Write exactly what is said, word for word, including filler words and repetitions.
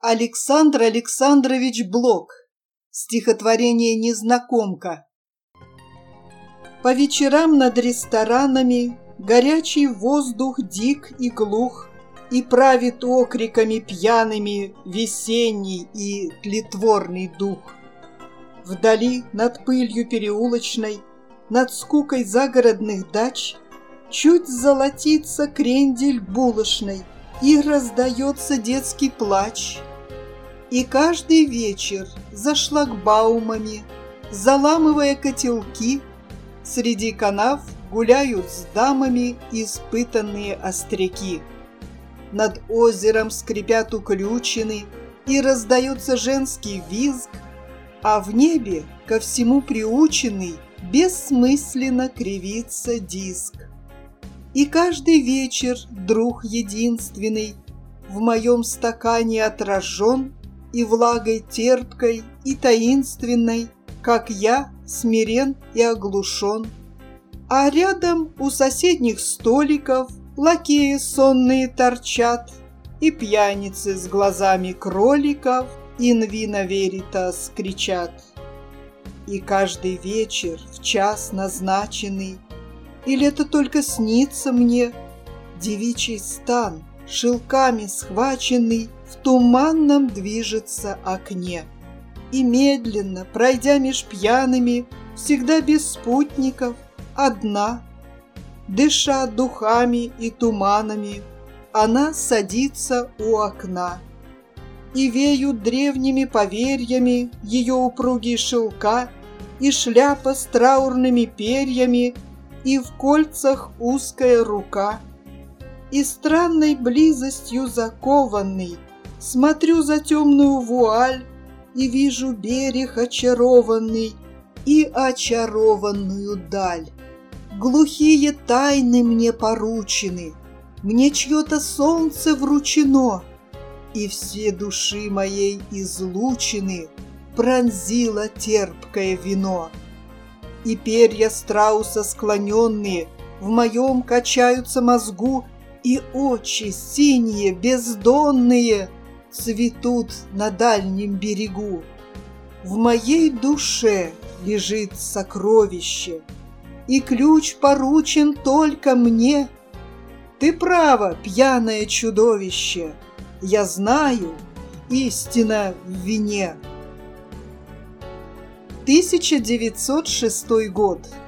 Александр Александрович Блок. Стихотворение «Незнакомка». По вечерам над ресторанами горячий воздух дик и глух, и правит окриками пьяными весенний и тлетворный дух. Вдали над пылью переулочной, над скукой загородных дач, чуть золотится крендель булочной, и раздается детский плач. И каждый вечер за шлагбаумами, заламывая котелки, среди канав гуляют с дамами испытанные остряки. Над озером скрипят уключины, и раздается женский визг, а в небе, ко всему приученный, бессмысленно кривится диск. И каждый вечер друг единственный в моем стакане отражен, и влагой терпкой и таинственной, как я, смирен и оглушен. А рядом у соседних столиков лакеи сонные торчат, и пьяницы с глазами кроликов «In vino veritas» кричат. И каждый вечер в час назначенный, или это только снится мне, девичий стан, шелками схваченный, в туманном движется окне. И медленно, пройдя меж пьяными, всегда без спутников, одна, дыша духами и туманами, она садится у окна. И веют древними поверьями ее упругие шелка, и шляпа с траурными перьями, и в кольцах узкая рука. И странной близостью закованный смотрю за темную вуаль, и вижу берег очарованный и очарованную даль. Глухие тайны мне поручены, мне чье-то солнце вручено, и все души моей излучины пронзило терпкое вино. И перья страуса склоненные в моем качаются мозгу, и очи синие, бездонные, цветут на дальнем берегу. В моей душе лежит сокровище, и ключ поручен только мне. Ты право, пьяное чудовище, я знаю, истина в вине. тысяча девятьсот шестой год.